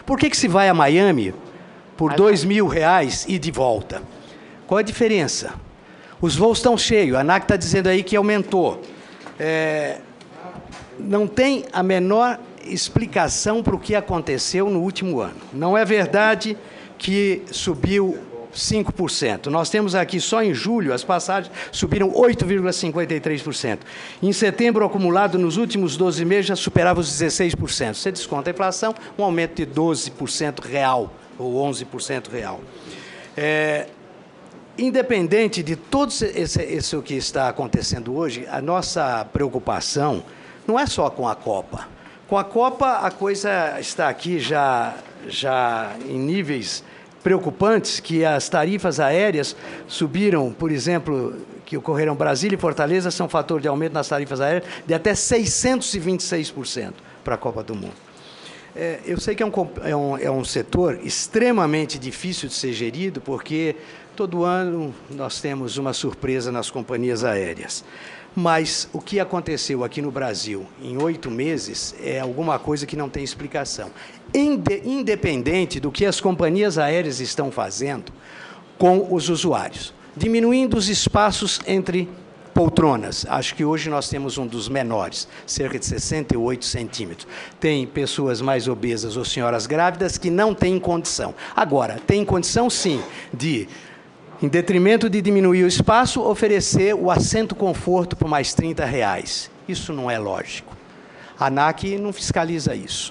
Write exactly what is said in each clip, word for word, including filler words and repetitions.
Por que que se vai a Miami por dois mil reais e de volta? Qual a diferença? Os voos estão cheios, a ANAC está dizendo aí que aumentou. É, não tem a menor explicação para o que aconteceu no último ano. Não é verdade que subiu cinco por cento. Nós temos aqui, só em julho, as passagens subiram oito vírgula cinquenta e três por cento. Em setembro, acumulado, nos últimos doze meses, já superava os dezesseis por cento. Você desconta a inflação, um aumento de doze por cento real, ou onze por cento real. É, independente de tudo esse, isso que está acontecendo hoje, a nossa preocupação não é só com a Copa. Com a Copa, a coisa está aqui já, já em níveis preocupantes, que as tarifas aéreas subiram, por exemplo, que ocorreram em Brasília e Fortaleza, são fator de aumento nas tarifas aéreas de até seiscentos e vinte e seis por cento para a Copa do Mundo. É, eu sei que é um, é, um, é um setor extremamente difícil de ser gerido, porque todo ano nós temos uma surpresa nas companhias aéreas. Mas o que aconteceu aqui no Brasil em oito meses é alguma coisa que não tem explicação. Independente do que as companhias aéreas estão fazendo com os usuários, diminuindo os espaços entre poltronas. Acho que hoje nós temos um dos menores, cerca de sessenta e oito centímetros. Tem pessoas mais obesas ou senhoras grávidas que não têm condição. Agora, tem condição, sim, de, em detrimento de diminuir o espaço, oferecer o assento conforto por mais trinta reais. Isso não é lógico. A ANAC não fiscaliza isso.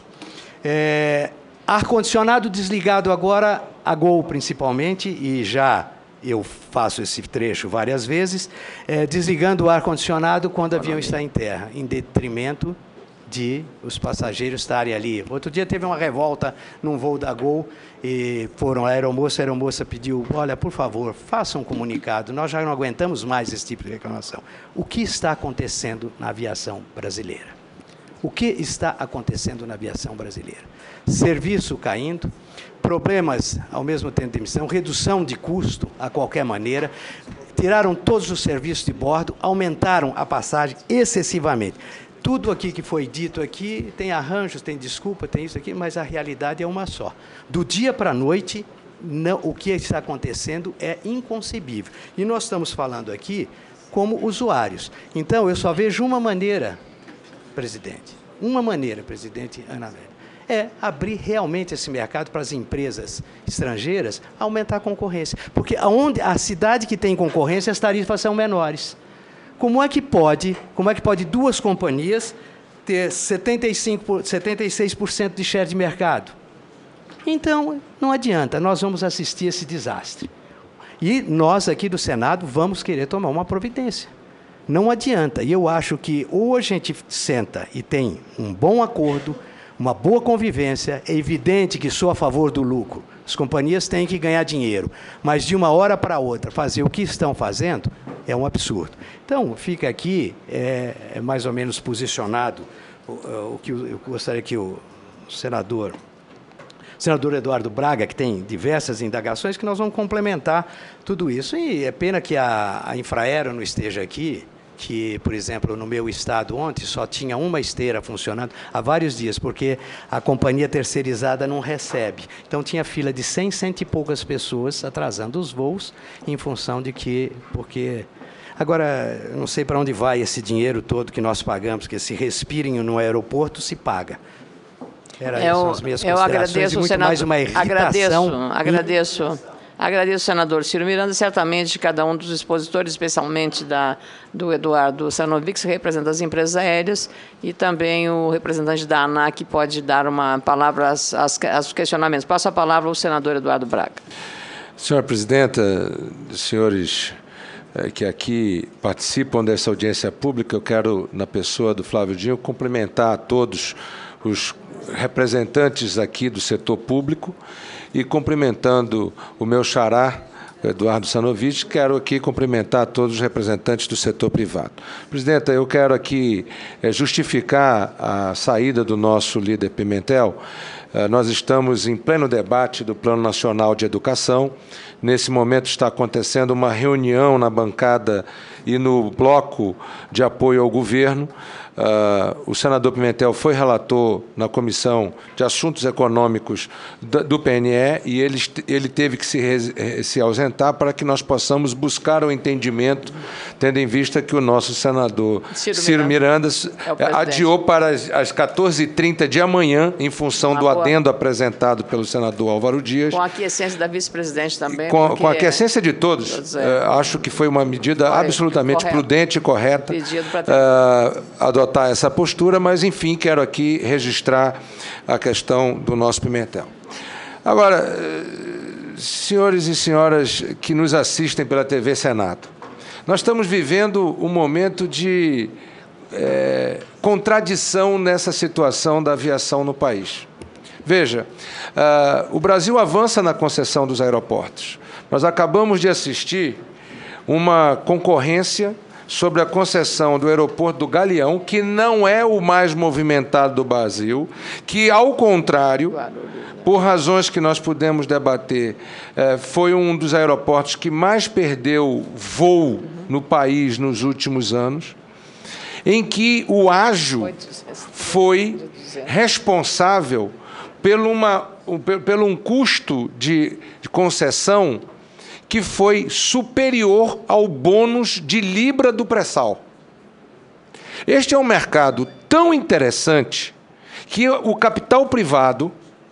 É, ar-condicionado desligado agora, a Gol principalmente, e já eu faço esse trecho várias vezes, é, desligando o ar-condicionado quando o avião está em terra, em detrimento de os passageiros estarem ali. Outro dia teve uma revolta num voo da Gol, e foram a aeromoça, a aeromoça pediu, olha, por favor, faça um comunicado, nós já não aguentamos mais esse tipo de reclamação. O que está acontecendo na aviação brasileira? O que está acontecendo na aviação brasileira? Serviço caindo, problemas ao mesmo tempo de emissão, redução de custo a qualquer maneira, tiraram todos os serviços de bordo, aumentaram a passagem excessivamente. Tudo aqui que foi dito aqui, tem arranjos, tem desculpa, tem isso aqui, mas a realidade é uma só. Do dia para a noite, não, o que está acontecendo é inconcebível. E nós estamos falando aqui como usuários. Então, eu só vejo uma maneira, presidente, uma maneira, presidente Ana Amélia, é abrir realmente esse mercado para as empresas estrangeiras, aumentar a concorrência. Porque aonde, a cidade que tem concorrência, as tarifas são menores. Como é que pode, como é que pode duas companhias ter setenta e cinco, setenta e seis por cento de share de mercado? Então, não adianta, nós vamos assistir esse desastre. E nós aqui do Senado vamos querer tomar uma providência. Não adianta. E eu acho que ou a gente senta e tem um bom acordo, uma boa convivência, é evidente que sou a favor do lucro. As companhias têm que ganhar dinheiro, mas de uma hora para outra fazer o que estão fazendo é um absurdo. Então, fica aqui, é, é mais ou menos posicionado o, o que eu, eu gostaria que o senador, o senador Eduardo Braga, que tem diversas indagações, que nós vamos complementar tudo isso. E é pena que a, a Infraero não esteja aqui, que, por exemplo, no meu estado ontem só tinha uma esteira funcionando há vários dias, porque a companhia terceirizada não recebe. Então, tinha fila de cem, cento e poucas pessoas atrasando os voos em função de que... porque agora, eu não sei para onde vai esse dinheiro todo que nós pagamos, que se respirem no aeroporto, se paga. Era eu, isso, as minhas eu considerações, agradeço, e muito senador, mais uma irritação. Agradeço, agradeço. Agradeço, senador Ciro Miranda, certamente cada um dos expositores, especialmente da, do Eduardo Sarnovic, que representa as empresas aéreas, e também o representante da ANAC pode dar uma palavra aos, aos, aos questionamentos. Passo a palavra ao senador Eduardo Braga. Senhora presidenta, senhores é, que aqui participam dessa audiência pública, eu quero, na pessoa do Flávio Dino, cumprimentar a todos os representantes aqui do setor público, e cumprimentando o meu xará, Eduardo Sarnovic, quero aqui cumprimentar todos os representantes do setor privado. Presidenta, eu quero aqui é, justificar a saída do nosso líder Pimentel. É, nós estamos em pleno debate do Plano Nacional de Educação. Nesse momento está acontecendo uma reunião na bancada e no bloco de apoio ao governo. Uh, o senador Pimentel foi relator na Comissão de Assuntos Econômicos do, do P N E e ele, ele teve que se, se ausentar para que nós possamos buscar o entendimento, tendo em vista que o nosso senador Ciro, Ciro Miranda, Miranda é adiou para as, as quatorze e trinta de amanhã, em função Uma do boa. adendo apresentado pelo senador Álvaro Dias. Com a aquiescência da vice-presidente também. Com, com a aquiescência de todos. todos é. uh, acho que foi uma medida Correto. absolutamente Correto. prudente e correta. Pedido para ter... uh, adotar essa postura, mas, enfim, quero aqui registrar a questão do nosso Pimentel. Agora, senhores e senhoras que nos assistem pela T V Senado, nós estamos vivendo um momento de é, contradição nessa situação da aviação no país. Veja, uh, o Brasil avança na concessão dos aeroportos. Nós acabamos de assistir uma concorrência sobre a concessão do aeroporto do Galeão, que não é o mais movimentado do Brasil, que, ao contrário, por razões que nós pudemos debater, foi um dos aeroportos que mais perdeu voo no país nos últimos anos, em que o ágio foi responsável por, uma, por um custo de concessão que foi superior ao bônus de libra do pré-sal. Este é um mercado tão interessante que o capital privado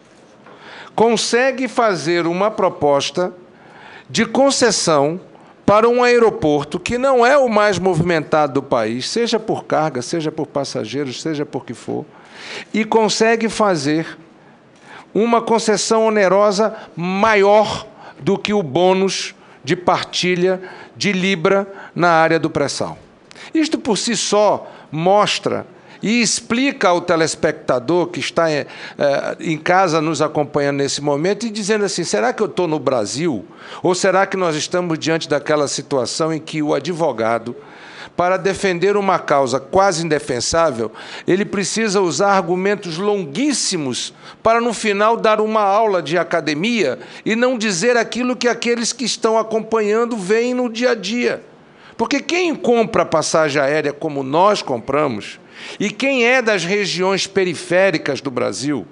consegue fazer uma proposta de concessão para um aeroporto que não é o mais movimentado do país, seja por carga, seja por passageiros, seja por que for, e consegue fazer uma concessão onerosa maior do que o bônus de partilha de libra na área do pré-sal. Isto, por si só, mostra e explica ao telespectador que está é, em casa nos acompanhando nesse momento e dizendo assim, será que eu estou no Brasil? Ou será que nós estamos diante daquela situação em que o advogado, para defender uma causa quase indefensável, ele precisa usar argumentos longuíssimos para, no final, dar uma aula de academia e não dizer aquilo que aqueles que estão acompanhando veem no dia a dia. Porque quem compra passagem aérea como nós compramos, e quem é das regiões periféricas do Brasil,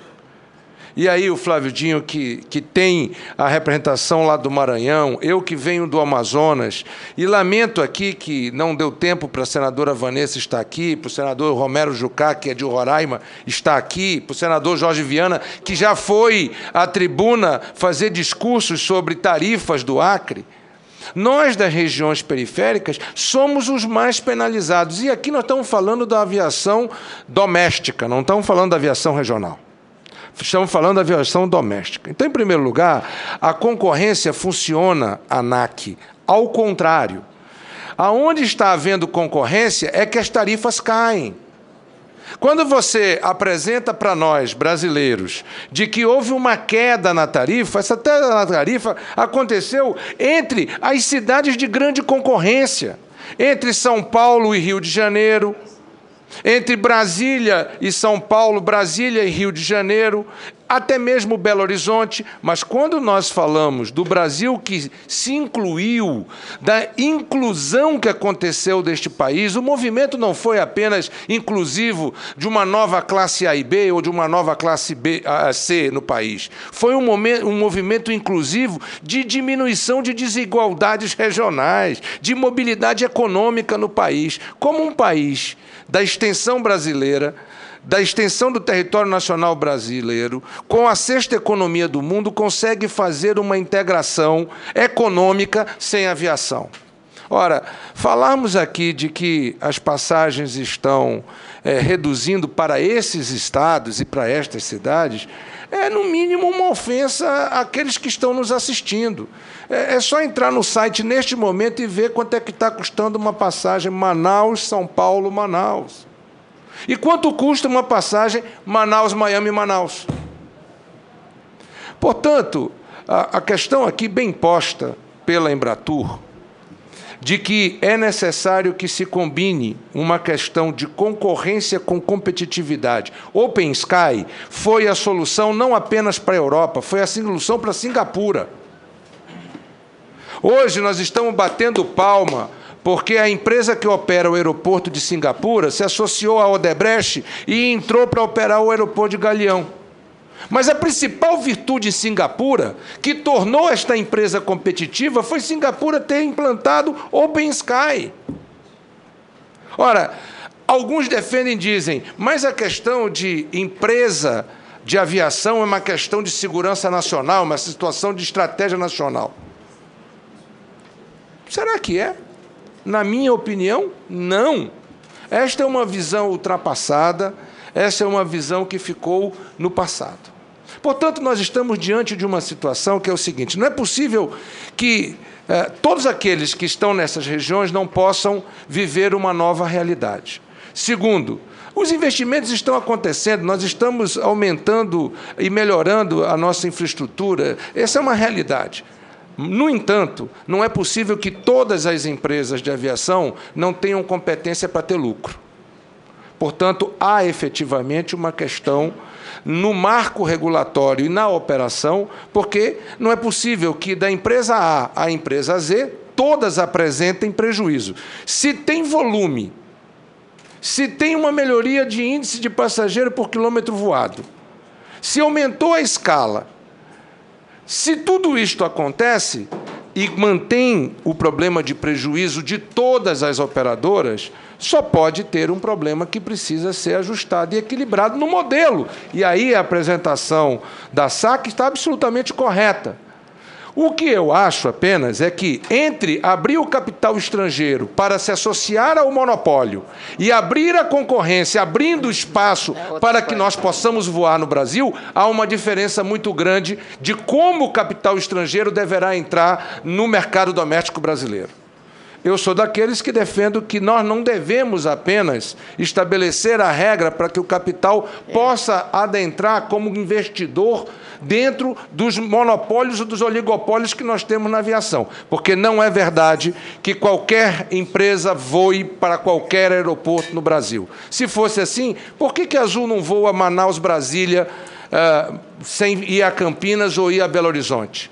e aí o Flávio Dino, que, que tem a representação lá do Maranhão, eu que venho do Amazonas, e lamento aqui que não deu tempo para a senadora Vanessa estar aqui, para o senador Romero Jucá, que é de Roraima, estar aqui, para o senador Jorge Viana, que já foi à tribuna fazer discursos sobre tarifas do Acre. Nós, das regiões periféricas, somos os mais penalizados. E aqui nós estamos falando da aviação doméstica, não estamos falando da aviação regional. Estamos falando da aviação doméstica. Então, em primeiro lugar, a concorrência funciona, ANAC, ao contrário. Aonde está havendo concorrência é que as tarifas caem. Quando você apresenta para nós, brasileiros, de que houve uma queda na tarifa, essa queda na tarifa aconteceu entre as cidades de grande concorrência, entre São Paulo e Rio de Janeiro, entre Brasília e São Paulo, Brasília e Rio de Janeiro, até mesmo Belo Horizonte, mas quando nós falamos do Brasil que se incluiu, da inclusão que aconteceu deste país, o movimento não foi apenas inclusivo de uma nova classe A e B ou de uma nova classe B, A, C no país. Foi um, momento, um movimento inclusivo de diminuição de desigualdades regionais, de mobilidade econômica no país. Como um país da extensão brasileira, da extensão do território nacional brasileiro, com a sexta economia do mundo, consegue fazer uma integração econômica sem aviação. Ora, falarmos aqui de que as passagens estão é, reduzindo para esses estados e para estas cidades, é, no mínimo, uma ofensa àqueles que estão nos assistindo. É, é só entrar no site neste momento e ver quanto é que está custando uma passagem Manaus, São Paulo, Manaus. E quanto custa uma passagem Manaus, Miami, Manaus? Portanto, a, a questão aqui bem posta pela Embratur, de que é necessário que se combine uma questão de concorrência com competitividade. Open Sky foi a solução não apenas para a Europa, foi a solução para Singapura. Hoje nós estamos batendo palma porque a empresa que opera o aeroporto de Singapura se associou à Odebrecht e entrou para operar o aeroporto de Galeão. Mas a principal virtude em Singapura, que tornou esta empresa competitiva, foi Singapura ter implantado Open Sky. Ora, alguns defendem e dizem, mas a questão de empresa de aviação é uma questão de segurança nacional, uma situação de estratégia nacional. Será que é? Na minha opinião, não. Esta é uma visão ultrapassada, essa é uma visão que ficou no passado. Portanto, nós estamos diante de uma situação que é o seguinte, não é possível que eh, todos aqueles que estão nessas regiões não possam viver uma nova realidade. Segundo, os investimentos estão acontecendo, nós estamos aumentando e melhorando a nossa infraestrutura, essa é uma realidade. No entanto, não é possível que todas as empresas de aviação não tenham competência para ter lucro. Portanto, há efetivamente uma questão no marco regulatório e na operação, porque não é possível que da empresa A à empresa Z todas apresentem prejuízo. Se tem volume, se tem uma melhoria de índice de passageiro por quilômetro voado, se aumentou a escala, se tudo isto acontece e mantém o problema de prejuízo de todas as operadoras, só pode ter um problema que precisa ser ajustado e equilibrado no modelo. E aí a apresentação da S A C está absolutamente correta. O que eu acho apenas é que, entre abrir o capital estrangeiro para se associar ao monopólio e abrir a concorrência, abrindo espaço para que nós possamos voar no Brasil, há uma diferença muito grande de como o capital estrangeiro deverá entrar no mercado doméstico brasileiro. Eu sou daqueles que defendo que nós não devemos apenas estabelecer a regra para que o capital possa adentrar como investidor dentro dos monopólios ou dos oligopólios que nós temos na aviação, porque não é verdade que qualquer empresa voe para qualquer aeroporto no Brasil. Se fosse assim, por que que a Azul não voa Manaus, Brasília, uh, sem ir a Campinas ou ir a Belo Horizonte?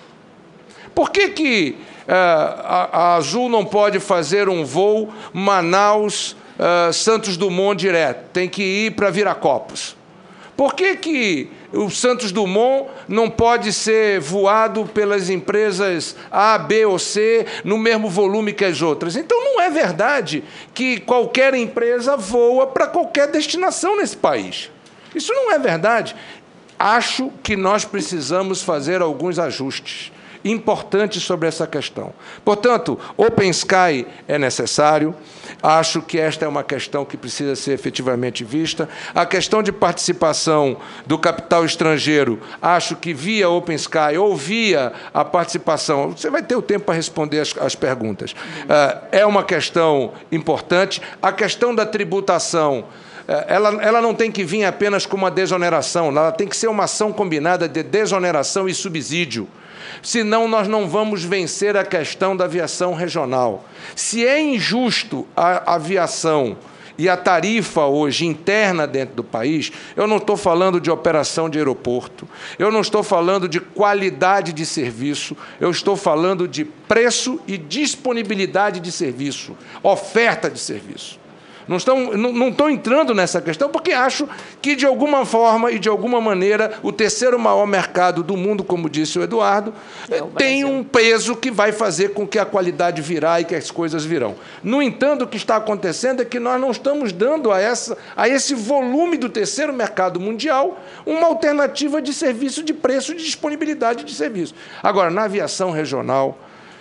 Por que que uh, a, a Azul não pode fazer um voo Manaus, uh, Santos Dumont direto? Tem que ir para Viracopos. Por que que o Santos Dumont não pode ser voado pelas empresas A, B ou C no mesmo volume que as outras? Então, não é verdade que qualquer empresa voa para qualquer destinação nesse país. Isso não é verdade. Acho que nós precisamos fazer alguns ajustes importantes sobre essa questão. Portanto, Open Sky é necessário. Acho que esta é uma questão que precisa ser efetivamente vista. A questão de participação do capital estrangeiro, acho que via Open Sky ou via a participação, você vai ter o tempo para responder as, as perguntas, é uma questão importante. A questão da tributação, Ela, ela não tem que vir apenas com uma desoneração, ela tem que ser uma ação combinada de desoneração e subsídio. Senão, nós não vamos vencer a questão da aviação regional. Se é injusto a aviação e a tarifa hoje interna dentro do país, eu não estou falando de operação de aeroporto, eu não estou falando de qualidade de serviço, eu estou falando de preço e disponibilidade de serviço, oferta de serviço. Não estão, não, não estão entrando nessa questão porque acho que, de alguma forma e de alguma maneira, o terceiro maior mercado do mundo, como disse o Eduardo, é o tem um peso que vai fazer com que a qualidade virá e que as coisas virão. No entanto, o que está acontecendo é que nós não estamos dando a, essa, a esse volume do terceiro mercado mundial uma alternativa de serviço, de preço e de disponibilidade de serviço. Agora, na aviação regional,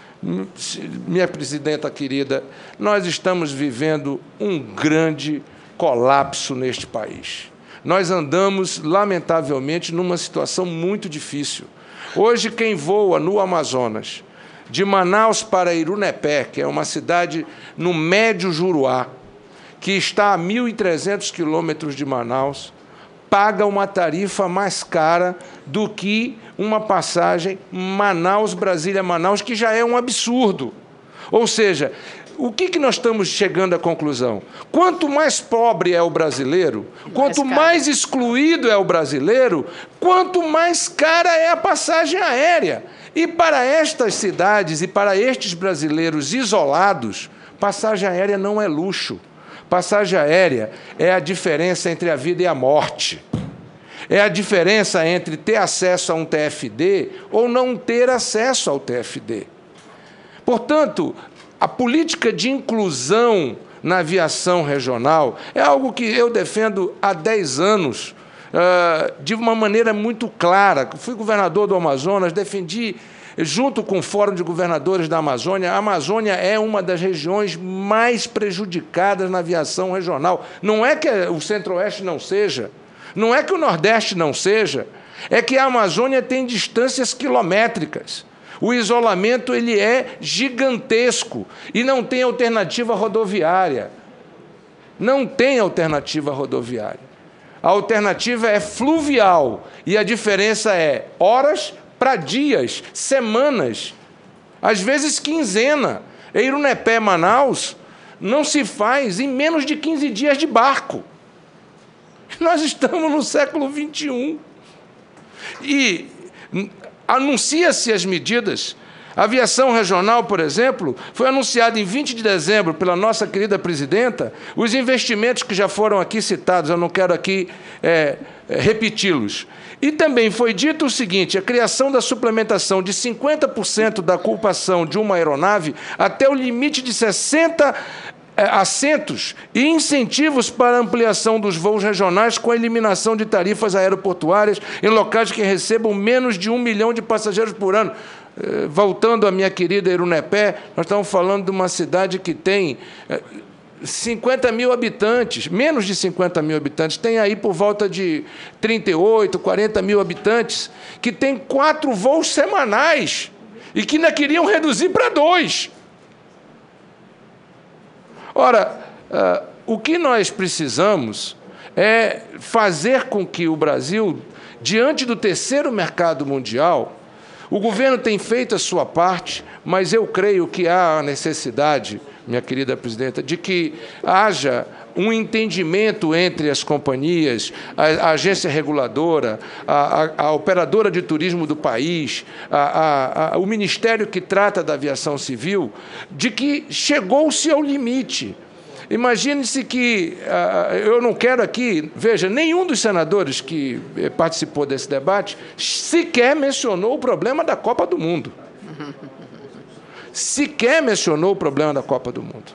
minha presidenta querida, nós estamos vivendo um grande colapso neste país. Nós andamos, lamentavelmente, numa situação muito difícil. Hoje, quem voa no Amazonas, de Manaus para Irunepé, que é uma cidade no Médio Juruá, que está a mil e trezentos quilômetros de Manaus, paga uma tarifa mais cara do que uma passagem Manaus-Brasília-Manaus, que já é um absurdo. Ou seja, o que que nós estamos chegando à conclusão? Quanto mais pobre é o brasileiro, quanto mais excluído é o brasileiro, quanto mais cara é a passagem aérea. E para estas cidades e para estes brasileiros isolados, Passagem aérea não é luxo. Passagem aérea é a diferença entre a vida e a morte. É a diferença entre ter acesso a um T F D ou não ter acesso ao T F D. Portanto, a política de inclusão na aviação regional é algo que eu defendo há dez anos, uh, de uma maneira muito clara. Fui governador do Amazonas, defendi, junto com o Fórum de Governadores da Amazônia, a Amazônia é uma das regiões mais prejudicadas na aviação regional. Não é que o Centro-Oeste não seja, não é que o Nordeste não seja, é que a Amazônia tem distâncias quilométricas. O isolamento ele é gigantesco e não tem alternativa rodoviária. Não tem alternativa rodoviária. A alternativa é fluvial e a diferença é horas para dias, semanas, às vezes quinzena. Eirunepé, Manaus, não se faz em menos de quinze dias de barco. Nós estamos no século vinte e um. E anuncia-se as medidas. A aviação regional, por exemplo, foi anunciada em vinte de dezembro pela nossa querida presidenta, os investimentos que já foram aqui citados, eu não quero aqui é, repeti-los. E também foi dito o seguinte, a criação da suplementação de cinquenta por cento da ocupação de uma aeronave até o limite de sessenta assentos e incentivos para ampliação dos voos regionais com a eliminação de tarifas aeroportuárias em locais que recebam menos de um milhão de passageiros por ano. Voltando à minha querida Eirunepé, nós estamos falando de uma cidade que tem cinquenta mil habitantes, menos de cinquenta mil habitantes, tem aí por volta de trinta e oito, quarenta mil habitantes, que tem quatro voos semanais e que ainda queriam reduzir para dois. Ora, uh, o que nós precisamos é fazer com que o Brasil, diante do terceiro mercado mundial, o governo tem feito a sua parte, mas eu creio que há a necessidade, minha querida presidenta, de que haja um entendimento entre as companhias, a, a agência reguladora, a, a, a operadora de turismo do país, a, a, a, o Ministério que trata da aviação civil, de que chegou-se ao limite. Imagine-se que, uh, eu não quero aqui, veja, nenhum dos senadores que participou desse debate sequer mencionou o problema da Copa do Mundo. Sequer mencionou o problema da Copa do Mundo,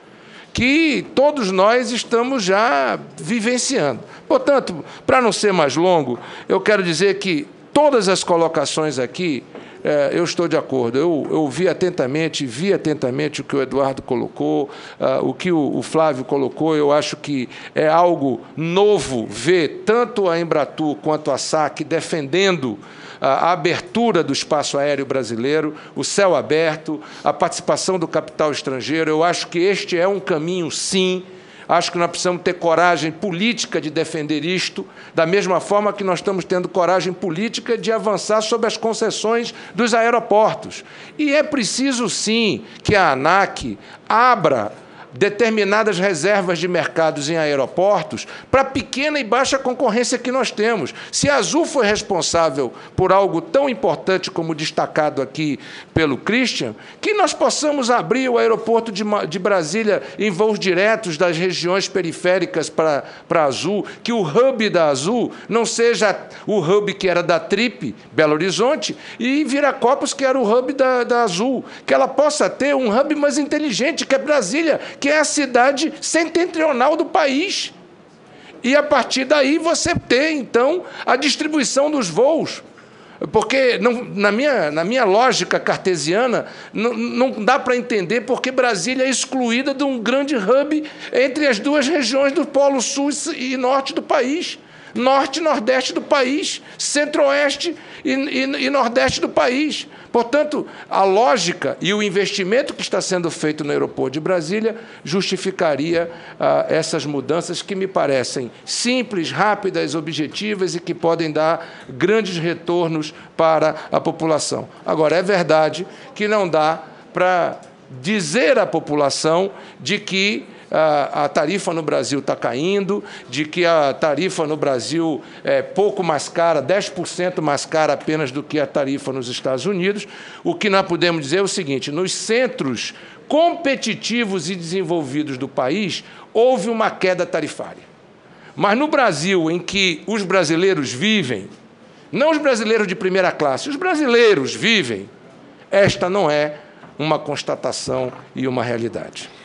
que todos nós estamos já vivenciando. Portanto, para não ser mais longo, eu quero dizer que todas as colocações aqui, é, eu estou de acordo. Eu, eu ouvi atentamente, vi atentamente o que o Eduardo colocou, uh, o que o, o Flávio colocou. Eu acho que é algo novo ver tanto a Embratur quanto a SAC defendendo a abertura do espaço aéreo brasileiro, o céu aberto, a participação do capital estrangeiro. Eu acho que este é um caminho, sim. Acho que nós precisamos ter coragem política de defender isto, da mesma forma que nós estamos tendo coragem política de avançar sobre as concessões dos aeroportos. E é preciso, sim, que a ANAC abra determinadas reservas de mercados em aeroportos para a pequena e baixa concorrência que nós temos. Se a Azul foi responsável por algo tão importante como destacado aqui pelo Christian, que nós possamos abrir o aeroporto de, de Brasília em voos diretos das regiões periféricas para, para a Azul, que o hub da Azul não seja o hub que era da Trip, Belo Horizonte, e Viracopos, que era o hub da, da Azul, que ela possa ter um hub mais inteligente, que é Brasília, que é a cidade setentrional do país. E, a partir daí, você tem, então, a distribuição dos voos. Porque, não, na, minha, na minha lógica cartesiana, não, não dá para entender porque Brasília é excluída de um grande hub entre as duas regiões do Polo Sul e Norte do país. Norte e Nordeste do país, Centro-Oeste e, e, e Nordeste do país. Portanto, a lógica e o investimento que está sendo feito no aeroporto de Brasília justificaria ah, essas mudanças que me parecem simples, rápidas, objetivas e que podem dar grandes retornos para a população. Agora, é verdade que não dá para dizer à população de que a, a tarifa no Brasil está caindo, de que a tarifa no Brasil é pouco mais cara, dez por cento mais cara apenas do que a tarifa nos Estados Unidos. O que nós podemos dizer é o seguinte: nos centros competitivos e desenvolvidos do país, houve uma queda tarifária. Mas no Brasil, em que os brasileiros vivem, não os brasileiros de primeira classe, os brasileiros vivem, esta não é uma constatação e uma realidade.